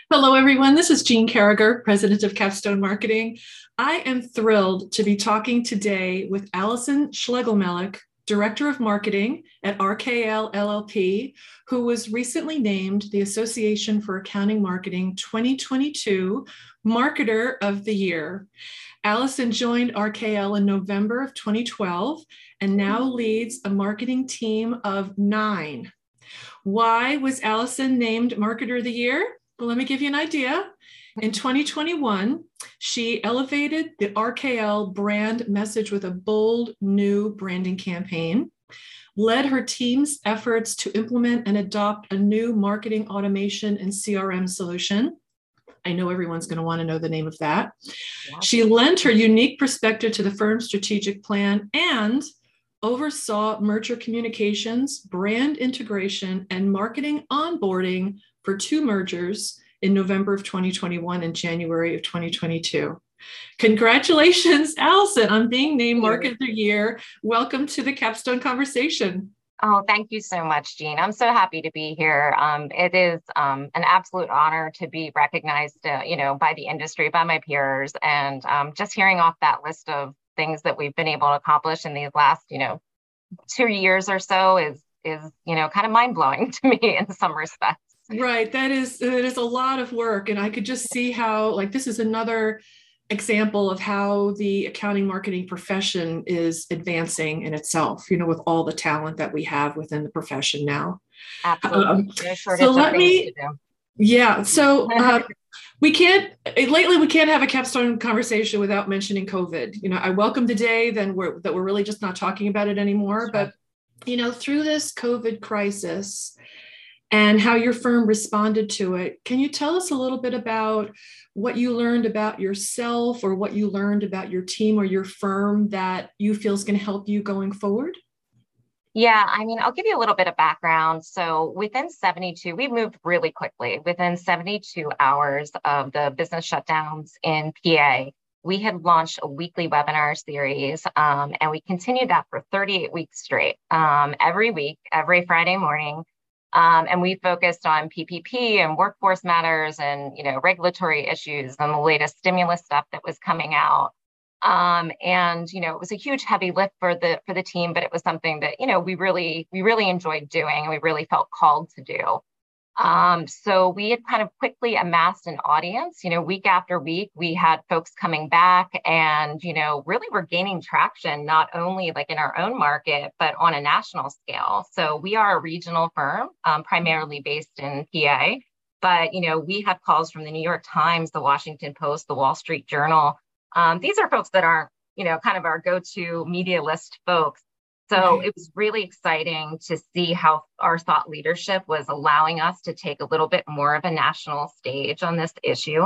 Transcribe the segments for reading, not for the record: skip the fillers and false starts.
Hello, everyone. This is Jean Carragher, President of Capstone Marketing. I am thrilled to be talking today with Allison Schlegelmilch, Director of Marketing at RKL LLP, who was recently named the Association for Accounting Marketing 2022 Marketer of the Year. Allison joined RKL in November of 2012 and now leads a marketing team of 9. Why was Allison named Marketer of the Year? Well, let me give you an idea. In 2021, she elevated the RKL brand message with a bold new branding campaign, led her team's efforts to implement and adopt a new marketing automation and CRM solution. I know everyone's going to want to know the name of that. She lent her unique perspective to the firm's strategic plan and oversaw merger communications, brand integration, and marketing onboarding for 2 mergers in November of 2021 and January of 2022. Congratulations, Allison, on being named Marketer of the Year. Welcome to the Capstone Conversation. Oh, thank you so much, Jean. I'm so happy to be here. It is an absolute honor to be recognized, by the industry, by my peers, and just hearing off that list of things that we've been able to accomplish in these last, 2 years or so is kind of mind blowing to me in some respects. Right, that is a lot of work, and I could just see how this is another example of how the accounting marketing profession is advancing in itself, with all the talent that we have within the profession now. Absolutely. So let me, yeah, so we can't have a capstone conversation without mentioning COVID. I welcome the day that we're really just not talking about it anymore, but through this COVID crisis and how your firm responded to it, can you tell us a little bit about what you learned about yourself or what you learned about your team or your firm that you feel is going to help you going forward? Yeah, I'll give you a little bit of background. So within 72, we moved really quickly. Within 72 hours of the business shutdowns in PA, we had launched a weekly webinar series, and we continued that for 38 weeks straight, every week, every Friday morning. And we focused on PPP and workforce matters and, regulatory issues and the latest stimulus stuff that was coming out. It was a huge heavy lift for the team, but it was something that, we really enjoyed doing and we really felt called to do. So we had kind of quickly amassed an audience, week after week, we had folks coming back and, really we're gaining traction, not only in our own market, but on a national scale. So we are a regional firm, primarily based in PA, but, we had calls from the New York Times, the Washington Post, the Wall Street Journal. These are folks that aren't, kind of our go-to media list folks. So it was really exciting to see how our thought leadership was allowing us to take a little bit more of a national stage on this issue.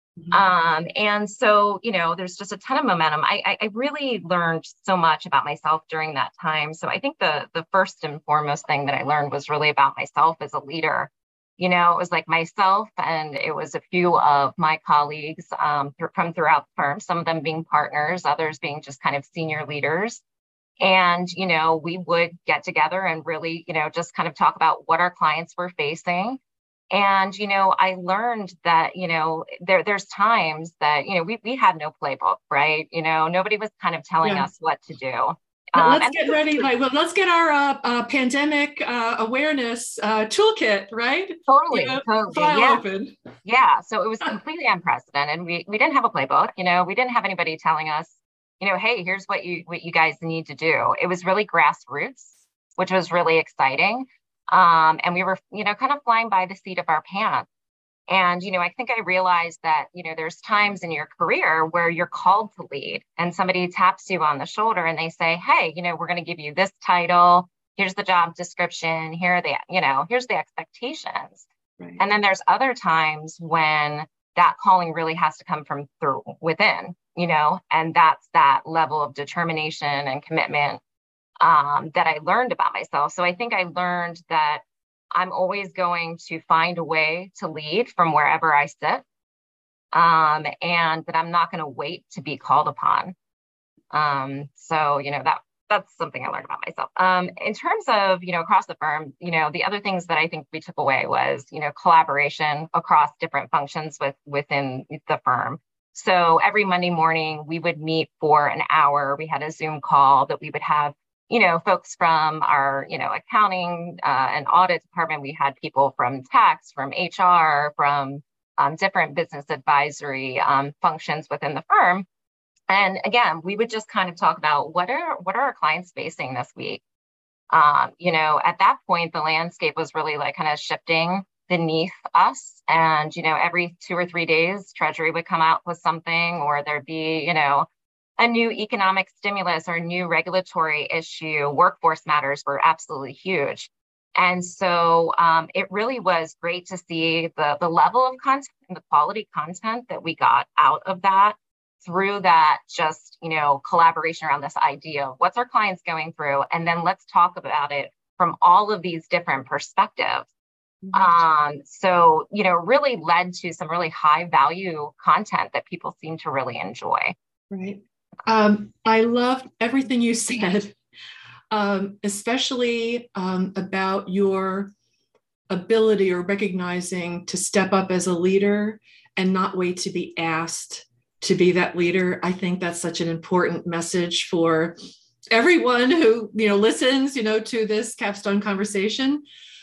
And so, there's just a ton of momentum. I really learned so much about myself during that time. So I think the first and foremost thing that I learned was really about myself as a leader. It was myself and it was a few of my colleagues from throughout the firm, some of them being partners, others being just kind of senior leaders. And, we would get together and really, just kind of talk about what our clients were facing. And, I learned that, there's times that, we had no playbook, right? Nobody was kind of telling us what to do. Let's get ready. Let's get our pandemic awareness toolkit, right? Totally. File open. Yeah. So it was completely unprecedented. We didn't have a playbook. We didn't have anybody telling us, hey, here's what you guys need to do. It was really grassroots, which was really exciting. And we were, kind of flying by the seat of our pants. And, I think I realized that, there's times in your career where you're called to lead and somebody taps you on the shoulder and they say, hey, we're going to give you this title. Here's the job description. Here are the, here's the expectations. Right. And then there's other times when that calling really has to come from through within, and that's that level of determination and commitment that I learned about myself. So I think I learned that I'm always going to find a way to lead from wherever I sit, and that I'm not going to wait to be called upon. So, that's something I learned about myself. In terms of, across the firm, the other things that I think we took away was, collaboration across different functions within the firm. So every Monday morning we would meet for an hour. We had a Zoom call that we would have, folks from our, accounting and audit department. We had people from tax, from HR, from different business advisory functions within the firm. And again, we would just kind of talk about what are our clients facing this week. At that point, the landscape was really like kind of shifting beneath us. And, every 2 or 3 days, Treasury would come out with something, or there'd be, a new economic stimulus or a new regulatory issue. Workforce matters were absolutely huge. And so it really was great to see the level of content and the quality content that we got out of that, through that just, collaboration around this idea of what's our clients going through, and then let's talk about it from all of these different perspectives. So, really led to some really high value content that people seem to really enjoy. Right. I loved everything you said, especially about your ability or recognizing to step up as a leader and not wait to be asked to be that leader. I think that's such an important message for everyone who, listens, to this capstone conversation.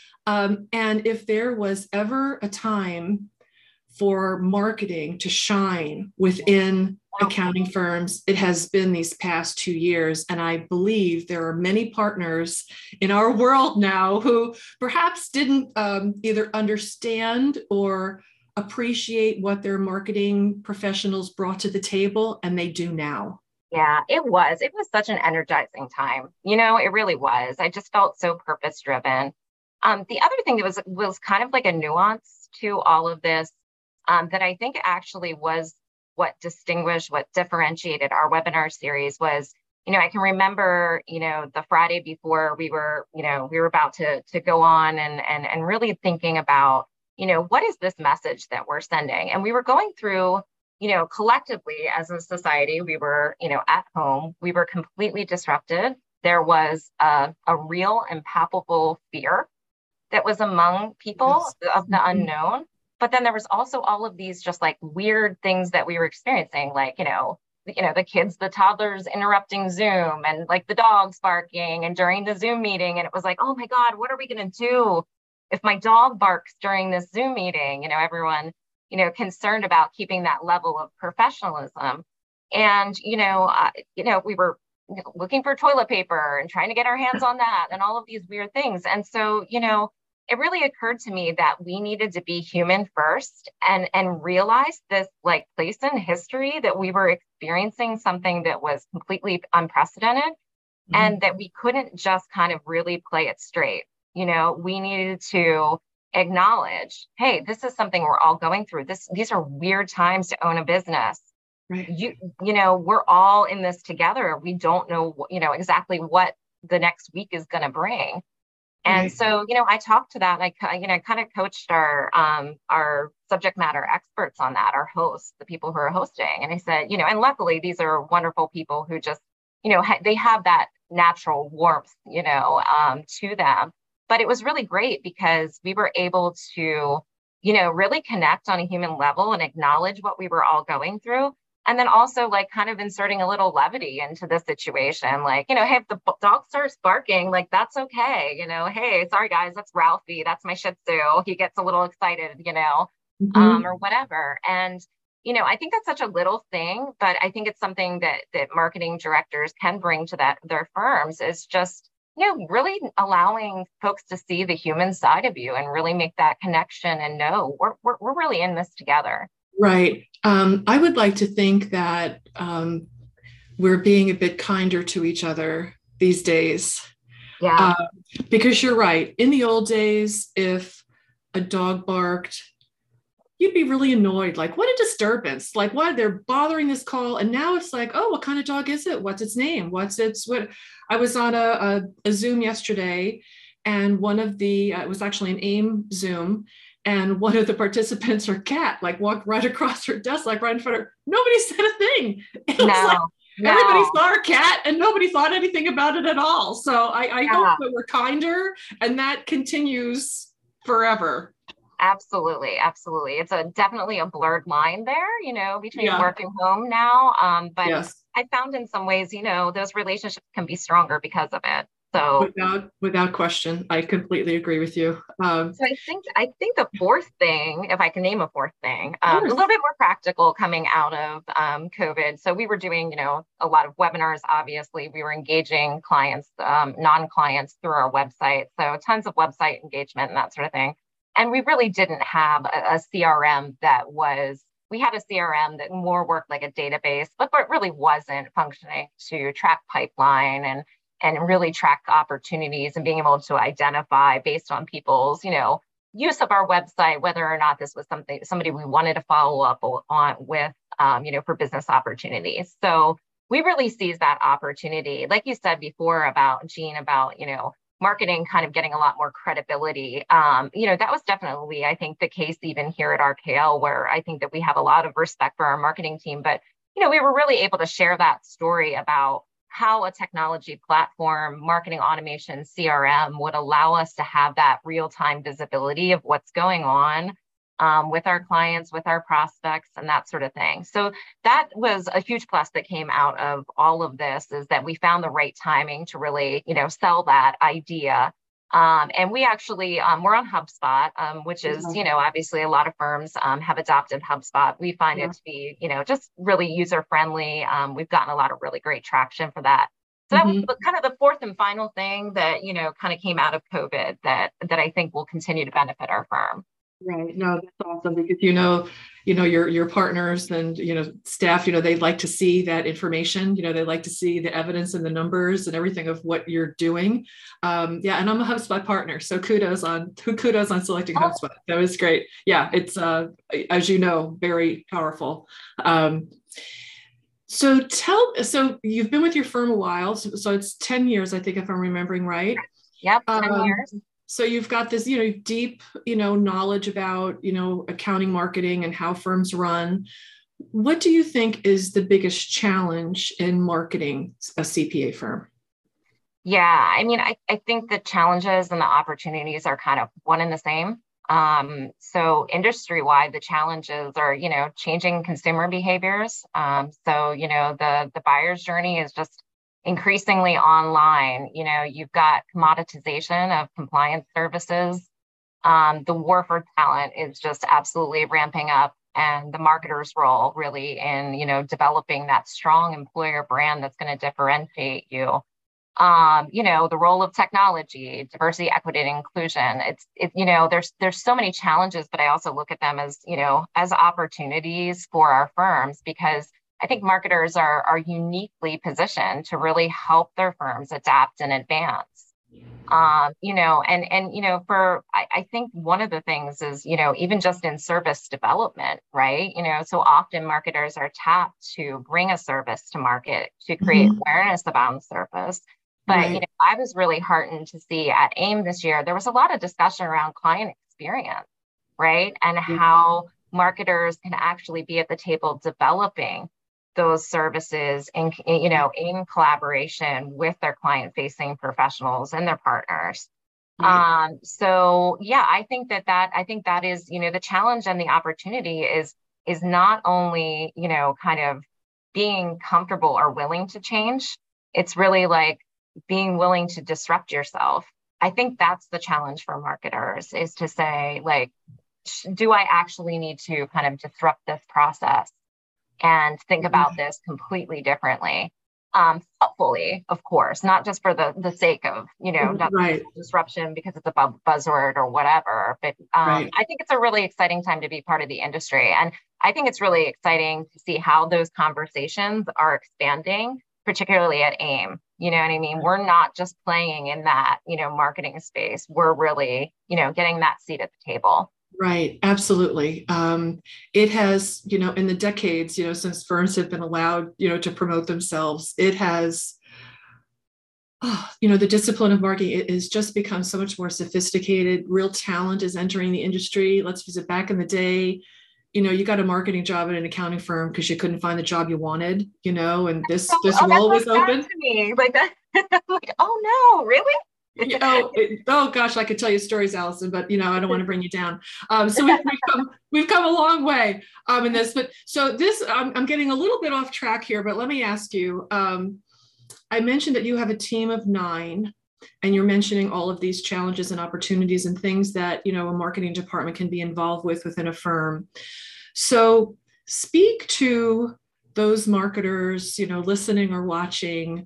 And if there was ever a time for marketing to shine within accounting firms, it has been these past 2 years. And I believe there are many partners in our world now who perhaps didn't either understand or appreciate what their marketing professionals brought to the table, and they do now. Yeah, it was such an energizing time. It really was. I just felt so purpose driven. The other thing that was kind of like a nuance to all of this, that I think actually was what differentiated our webinar series was, I can remember, the Friday before we were about to go on and really thinking about, what is this message that we're sending? And we were going through, collectively as a society, we were, at home, we were completely disrupted. There was a real and palpable fear that was among people of the unknown. But then there was also all of these just like weird things that we were experiencing, like, the toddlers interrupting Zoom, and like the dogs barking, and during the Zoom meeting. And it was like, oh my God, what are we going to do if my dog barks during this Zoom meeting? Everyone, concerned about keeping that level of professionalism. And, we were looking for toilet paper and trying to get our hands on that and all of these weird things. And so, it really occurred to me that we needed to be human first and realize this like place in history that we were experiencing something that was completely unprecedented, and that we couldn't just kind of really play it straight. We needed to acknowledge, hey, this is something we're all going through. These are weird times to own a business. Right. We're all in this together. We don't know, exactly what the next week is going to bring. And so, I talked to that. I kind of coached our subject matter experts on that, our hosts, the people who are hosting. And I said, and luckily these are wonderful people who just, they have that natural warmth, to them. But it was really great because we were able to, really connect on a human level and acknowledge what we were all going through. And then also like kind of inserting a little levity into the situation. Like, hey, if the dog starts barking, like, that's okay. Hey, sorry guys, that's Ralphie. That's my Shih Tzu. He gets a little excited, or whatever. And, I think that's such a little thing, but I think it's something that marketing directors can bring to their firms, is just, really allowing folks to see the human side of you and really make that connection and know we're really in this together. Right. I would like to think that we're being a bit kinder to each other these days. Yeah. Because you're right. In the old days, if a dog barked, you'd be really annoyed. Like, what a disturbance. Like, why they're bothering this call. And now it's like, oh, what kind of dog is it? What's its name? What I was on a Zoom yesterday, and one of it was actually an AIM Zoom. And one of the participants, her cat, like walked right across her desk, like right in front of her. Nobody said a thing. It was like, everybody No. saw our cat and nobody thought anything about it at all. So I hope Yeah. that we're kinder and that continues forever. Absolutely, absolutely. It's a definitely a blurred line there, between Yeah. work and home now. But Yes. I found in some ways, those relationships can be stronger because of it. So, Without question. I completely agree with you. so I think the fourth thing, if I can name a fourth thing, Of a little course. bit more practical coming out of COVID. So we were doing, a lot of webinars. Obviously, we were engaging clients, non-clients through our website. So tons of website engagement and that sort of thing. And we really didn't have a CRM that was. We had a CRM that more worked like a database, but really wasn't functioning to track pipeline and really track opportunities and being able to identify based on people's, use of our website, whether or not this was somebody we wanted to follow up on with, for business opportunities. So we really seized that opportunity. Like you said before about Jean, about, marketing kind of getting a lot more credibility. That was definitely, I think, the case even here at RKL, where I think that we have a lot of respect for our marketing team. But, we were really able to share that story about how a technology platform, marketing automation, CRM would allow us to have that real-time visibility of what's going on with our clients, with our prospects, and that sort of thing. So that was a huge plus that came out of all of this, is that we found the right timing to really, sell that idea. And we actually, we're on HubSpot, which is, obviously a lot of firms have adopted HubSpot. We find it Yeah. to be, just really user friendly. We've gotten a lot of really great traction for that. So that was Mhm. kind of the fourth and final thing that, kind of came out of COVID that I think will continue to benefit our firm. Right. No, that's awesome because your partners and staff, they like to see that information. They like to see the evidence and the numbers and everything of what you're doing. Yeah, and I'm a HubSpot partner, so kudos on selecting Oh, HubSpot. That was great. Yeah, it's as you know, very powerful. Um, so you've been with your firm a while, so it's 10 years, I think, if I'm remembering right. yep, 10 Um, years. so you've got this, deep, knowledge about, accounting, marketing, and how firms run. What do you think is the biggest challenge in marketing a CPA firm? Yeah, I mean, I think the challenges and the opportunities are kind of one and the same. So industry-wide, the challenges are, changing consumer behaviors. So, the buyer's journey is just increasingly online. You've got commoditization of compliance services. The war for talent is just absolutely ramping up, and the marketer's role really in, developing that strong employer brand that's going to differentiate you. The role of technology, diversity, equity, and inclusion. There's so many challenges, but I also look at them as, as opportunities for our firms, because I think marketers are uniquely positioned to really help their firms adapt and advance. I think one of the things is, even just in service development, right? So often marketers are tapped to bring a service to market to create Mhm. awareness about the service. But, Right. I was really heartened to see at AIM this year, there was a lot of discussion around client experience, right? And Yeah. how marketers can actually be at the table developing those services in collaboration with their client facing professionals and their partners. Right. So yeah, I think that is, the challenge and the opportunity is not only, kind of being comfortable or willing to change. It's really like being willing to disrupt yourself. I think that's the challenge for marketers, is to say, like, do I actually need to kind of disrupt this process and think about this completely differently? Thoughtfully, of course, not just for the sake of, not Right. disruption because it's a buzzword or whatever. But Right. I think it's a really exciting time to be part of the industry. And I think it's really exciting to see how those conversations are expanding, particularly at AIM. You know what I mean? We're not just playing in that, marketing space. We're really, getting that seat at the table. Right, absolutely. It has, in the decades, since firms have been allowed, to promote themselves, it has, the discipline of marketing has just become so much more sophisticated. Real talent is entering the industry. Let's use it back in the day. you got a marketing job at an accounting firm because you couldn't find the job you wanted, and So, this oh, that's role so was sad open. to me. Like that. I'm like, oh no, really? Oh gosh, I could tell you stories, Allison, but I don't want to bring you down. So we've come a long way in this, but so this I'm getting a little bit off track here, but let me ask you. I mentioned that you have a team of 9, and you're mentioning all of these challenges and opportunities and things that a marketing department can be involved with within a firm. So speak to those marketers, listening or watching.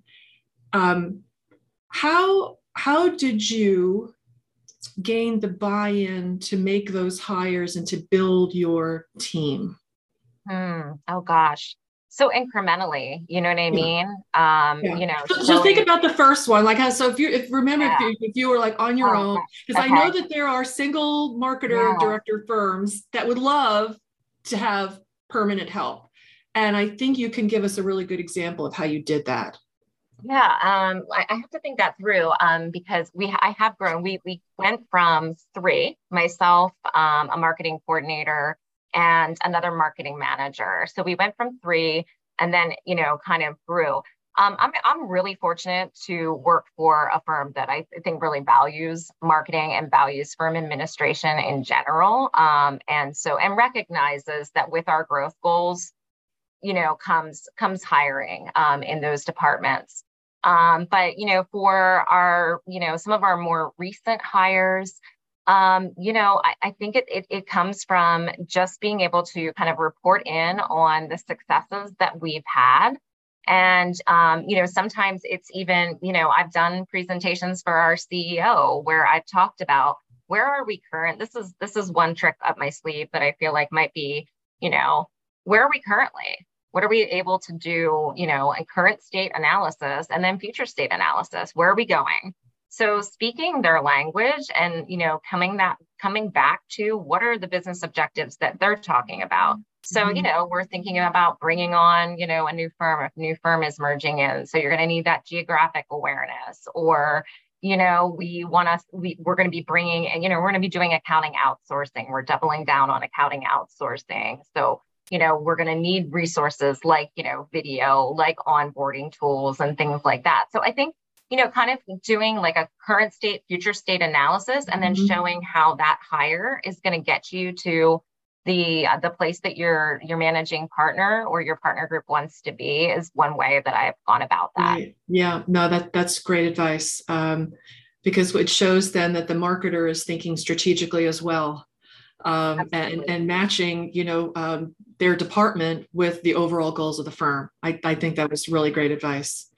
How did you gain the buy-in to make those hires and to build your team? Oh gosh. So incrementally, you know what I Yeah. mean? Yeah. So think Showing, about the first one. Like, so remember, yeah. if you were like on your Oh, own, because I know okay. that there are single marketer Yeah. director firms that would love to have permanent help. And I think you can give us a really good example of how you did that. Yeah, I have to think that through because I have grown. We went from 3, myself, a marketing coordinator, and another marketing manager. So we went from 3, and then kind of grew. I'm really fortunate to work for a firm that I think really values marketing and values firm administration in general, and recognizes that with our growth goals, comes hiring in those departments. But for our, some of our more recent hires, I think it comes from just being able to kind of report in on the successes that we've had. And sometimes it's even, I've done presentations for our CEO where I've talked about where are we current. This is one trick up my sleeve that I feel like might be, where are we currently? What are we able to do, a current state analysis and then future state analysis? Where are we going? So speaking their language and, coming back to what are the business objectives that they're talking about? So, we're thinking about bringing on, a new firm, if a new firm is merging in. So you're going to need that geographic awareness, or, we're going to be bringing, and, we're going to be doing accounting outsourcing. We're doubling down on accounting outsourcing. So, we're going to need resources like, video, like onboarding tools and things like that. So I think, kind of doing like a current state, future state analysis, and then showing how that hire is going to get you to the place that your managing partner or your partner group wants to be is one way that I've gone about that. Right. Yeah, no, that's great advice. Because it shows then that the marketer is thinking strategically as well. And matching, their department with the overall goals of the firm. I think that was really great advice.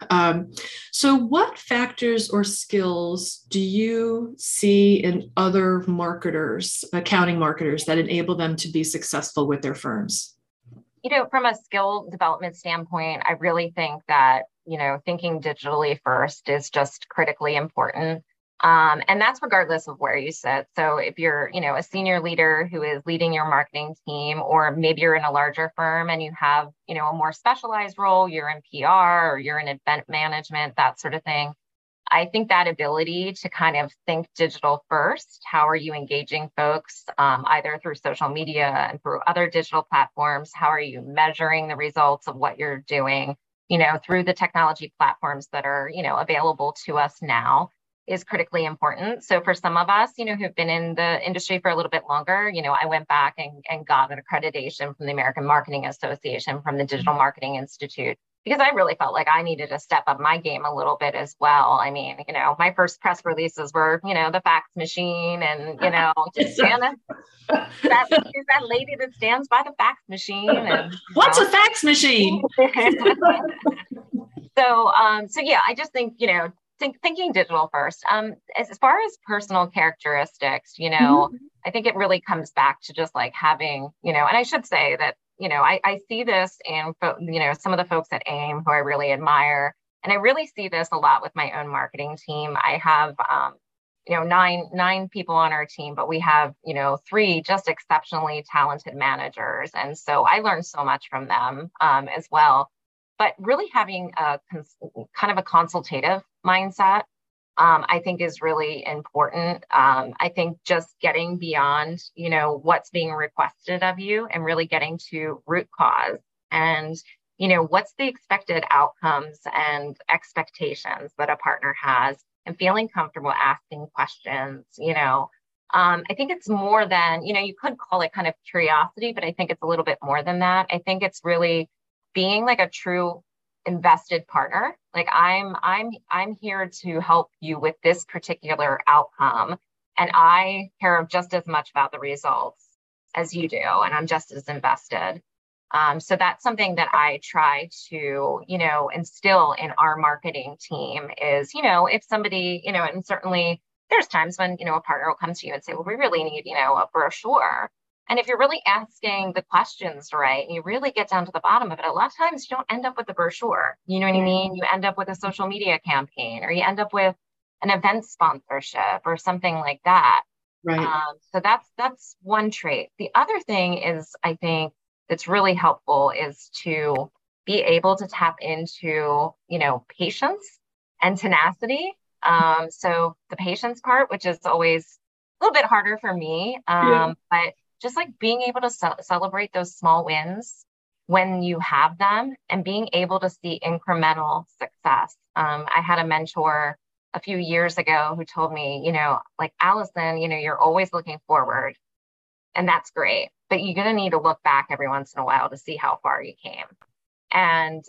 So what factors or skills do you see in other marketers, accounting marketers, that enable them to be successful with their firms? From a skill development standpoint, I really think that, thinking digitally first is just critically important. And that's regardless of where you sit. So if you're, a senior leader who is leading your marketing team, or maybe you're in a larger firm and you have, a more specialized role, you're in PR or you're in event management, that sort of thing. I think that ability to kind of think digital first, how are you engaging folks, either through social media and through other digital platforms? How are you measuring the results of what you're doing, through the technology platforms that are, available to us now, is critically important. So for some of us, who've been in the industry for a little bit longer, I went back and got an accreditation from the American Marketing Association, from the Digital Marketing Institute, because I really felt like I needed to step up my game a little bit as well. I mean, my first press releases were, the fax machine, and, just Janice, that lady that stands by the fax machine. And what's a fax machine? So yeah, I just think, thinking digital first. As far as personal characteristics, I think it really comes back to just like having, and I should say that, I see this in, some of the folks at AIM who I really admire. And I really see this a lot with my own marketing team. I have, nine people on our team, but we have, 3 just exceptionally talented managers. And so I learned so much from them as well. But really having a kind of a consultative mindset. I think is really important. I think just getting beyond, what's being requested of you and really getting to root cause and, what's the expected outcomes and expectations that a partner has and feeling comfortable asking questions, I think it's more than, you could call it kind of curiosity, but I think it's a little bit more than that. I think it's really being like a true invested partner. Like I'm here to help you with this particular outcome. And I care just as much about the results as you do. And I'm just as invested. So that's something that I try to, instill in our marketing team is, if somebody, and certainly there's times when, a partner will come to you and say, well, we really need, a brochure. And if you're really asking the questions right, and you really get down to the bottom of it, a lot of times you don't end up with a brochure. You know what I mean? You end up with a social media campaign, or you end up with an event sponsorship or something like that. Right. So that's one trait. The other thing is, I think, that's really helpful is to be able to tap into, patience and tenacity. So the patience part, which is always a little bit harder for me, but just like being able to celebrate those small wins when you have them and being able to see incremental success. I had a mentor a few years ago who told me, like, Allison, you're always looking forward, and that's great, but you're going to need to look back every once in a while to see how far you came. And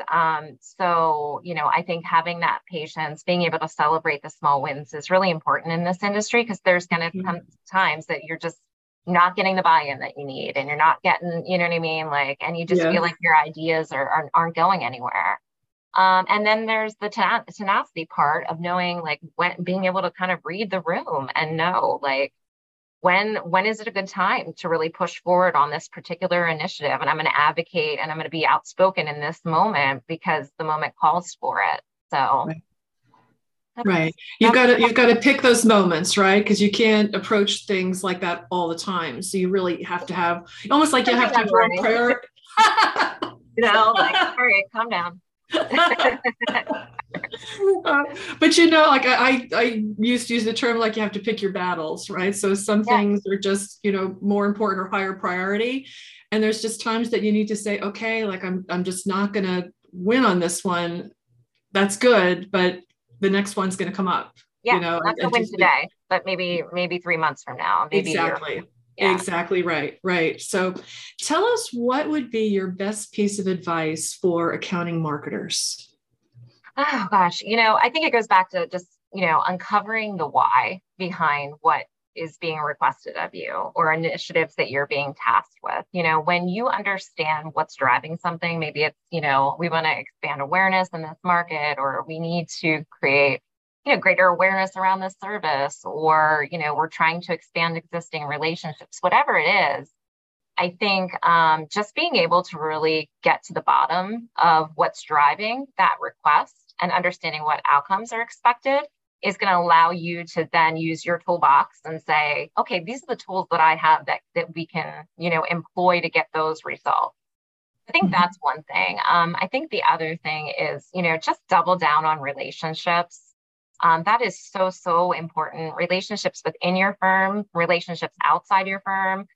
so, I think having that patience, being able to celebrate the small wins is really important in this industry, because there's going to come times that you're just not getting the buy-in that you need, and you're not getting, you know what I mean? Like, and you just feel like your ideas aren't going anywhere. And then there's the tenacity part of knowing, like, being able to kind of read the room and know, like, when is it a good time to really push forward on this particular initiative? And I'm going to advocate and I'm going to be outspoken in this moment because the moment calls for it. So. Right. You've got to pick those moments, right? Because you can't approach things like that all the time. So you really have to have, almost like you have to draw priority. Like, all right, calm down. But like I used to use the term, like, you have to pick your battles, right? So some things are just, more important or higher priority. And there's just times that you need to say, okay, like I'm just not going to win on this one. That's good. But the next one's going to come up. Yeah, not to win today, but maybe 3 months from now. Maybe exactly. Exactly right. Right. So tell us, what would be your best piece of advice for accounting marketers? Oh gosh, I think it goes back to just, uncovering the why behind what is being requested of you or initiatives that you're being tasked with. When you understand what's driving something, maybe it's, we want to expand awareness in this market, or we need to create, greater awareness around this service, or, we're trying to expand existing relationships, whatever it is. I think just being able to really get to the bottom of what's driving that request and understanding what outcomes are expected is going to allow you to then use your toolbox and say, okay, these are the tools that I have that we can, employ to get those results. I think that's one thing. I think the other thing is, just double down on relationships. That is so important. Relationships within your firm, relationships outside your firm.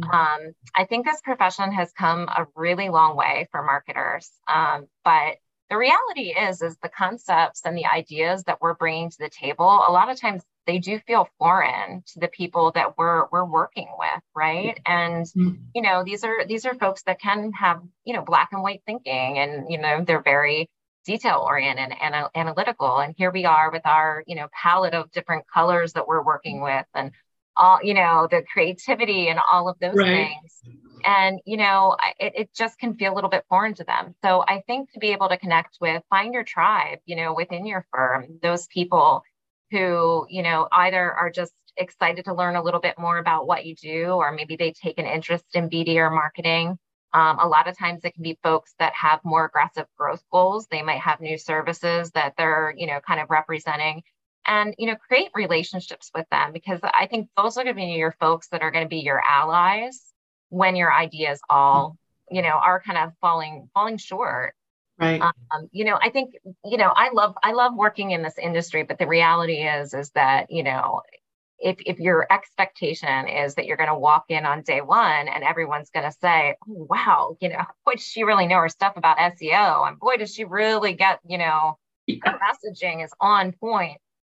I think this profession has come a really long way for marketers. But the reality is the concepts and the ideas that we're bringing to the table, a lot of times they do feel foreign to the people that we're working with, right? And these are folks that can have black and white thinking, and they're very detail oriented and analytical. And here we are with our palette of different colors that we're working with, and all the creativity and all of those things. And, it just can feel a little bit foreign to them. So I think to be able to connect with, find your tribe, within your firm, those people who, either are just excited to learn a little bit more about what you do, or maybe they take an interest in BD or marketing. A lot of times it can be folks that have more aggressive growth goals. They might have new services that they're, kind of representing. And, create relationships with them, because I think those are going to be your folks that are going to be your allies when your ideas all, are kind of falling short. Right. I think, I love working in this industry, but the reality is that, if your expectation is that you're going to walk in on day one and everyone's going to say, oh, wow, boy, does she really know her stuff about SEO? And boy, does she really get, her messaging is on point.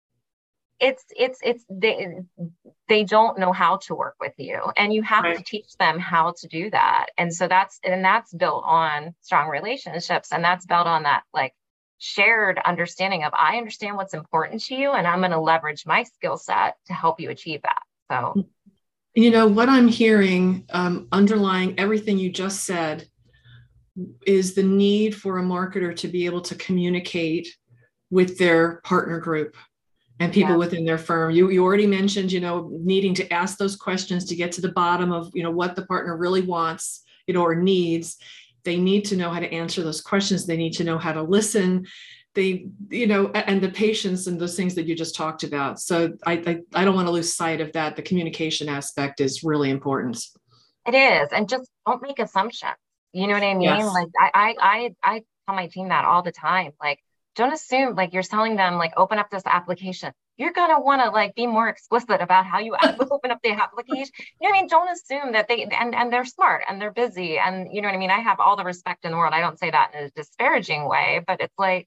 They don't know how to work with you, and you have Right. to teach them how to do that. And so that's built on strong relationships, and that's built on that like shared understanding of, I understand what's important to you and I'm going to leverage my skill set to help you achieve that. So What I'm hearing underlying everything you just said is the need for a marketer to be able to communicate with their partner group and people yeah, within their firm. You already mentioned, needing to ask those questions to get to the bottom of, what the partner really wants, or needs. They need to know how to answer those questions. They need to know how to listen. And the patience and those things that you just talked about. So I don't want to lose sight of that. The communication aspect is really important. it is. And just don't make assumptions. You know what I mean? Yes. Like I tell my team that all the time. Like, don't assume like you're telling them like open up this application. You're gonna want to like be more explicit about how you open up the application. You know what I mean? Don't assume that and they're smart and they're busy and you know what I mean. I have all the respect in the world. I don't say that in a disparaging way, but it's like,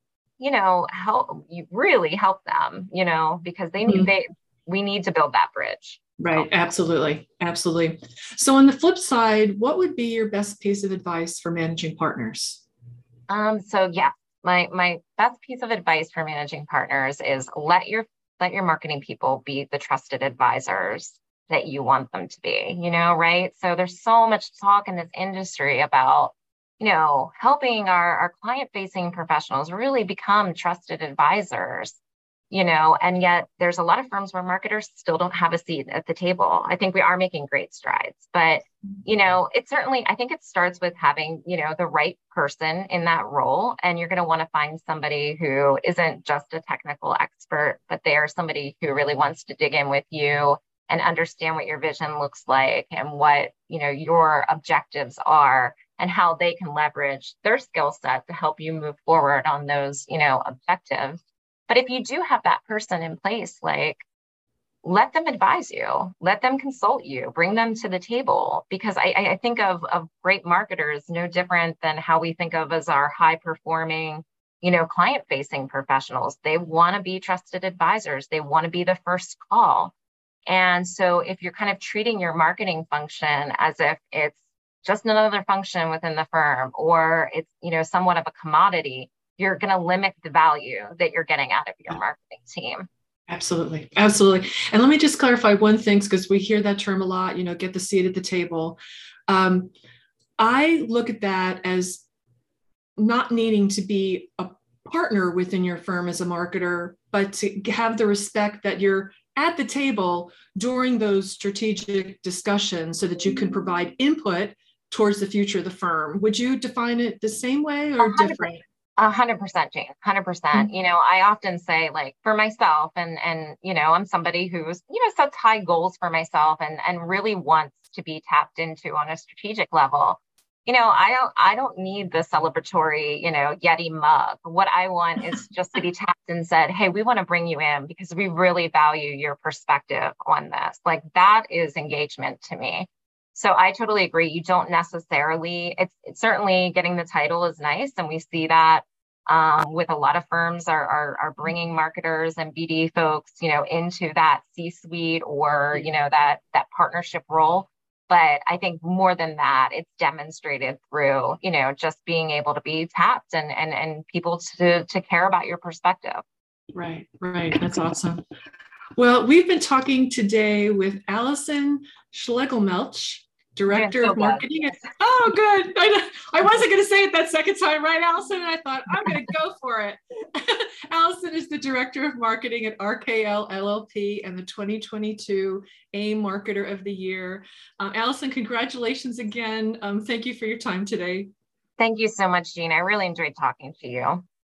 help you really help them, because Mhm. we need to build that bridge. So. Right. Absolutely. Absolutely. So on the flip side, what would be your best piece of advice for managing partners? So yeah, my best piece of advice for managing partners is let your marketing people be the trusted advisors that you want them to be, right? So there's so much talk in this industry about, helping our client-facing professionals really become trusted advisors, and yet there's a lot of firms where marketers still don't have a seat at the table. I think we are making great strides, but it certainly, I think it starts with having, the right person in that role. And you're going to want to find somebody who isn't just a technical expert, but they are somebody who really wants to dig in with you and understand what your vision looks like and what, your objectives are and how they can leverage their skill set to help you move forward on those, objectives. But if you do have that person in place, like, let them advise you, let them consult you, bring them to the table. Because I think of great marketers no different than how we think of as our high performing, client facing professionals. They want to be trusted advisors. They want to be the first call. And so if you're kind of treating your marketing function as if it's just another function within the firm, or it's, somewhat of a commodity, you're going to limit the value that you're getting out of your marketing team. Absolutely. Absolutely. And let me just clarify one thing, because we hear that term a lot, get the seat at the table. I look at that as not needing to be a partner within your firm as a marketer, but to have the respect that you're at the table during those strategic discussions so that you can provide input towards the future of the firm. Would you define it the same way or different? 100%, Jane, 100%. I often say, like, for myself, and I'm somebody who's, sets high goals for myself and really wants to be tapped into on a strategic level. I don't need the celebratory, Yeti mug. What I want is just to be tapped and said, hey, we want to bring you in because we really value your perspective on this. Like, that is engagement to me. So I totally agree. You don't necessarily, it's certainly getting the title is nice. And we see that with a lot of firms are bringing marketers and BD folks, into that C-suite or, that partnership role. But I think more than that, it's demonstrated through, just being able to be tapped and people to care about your perspective. Right, right. That's awesome. Well, we've been talking today with Allison Schlegelmelch, Director So of Marketing. Oh, good. I wasn't going to say it that second time, right, Allison? And I thought, I'm going to go for it. Allison is the Director of Marketing at RKL LLP and the 2022 AIM Marketer of the Year. Allison, congratulations again. Thank you for your time today. Thank you so much, Jean. I really enjoyed talking to you.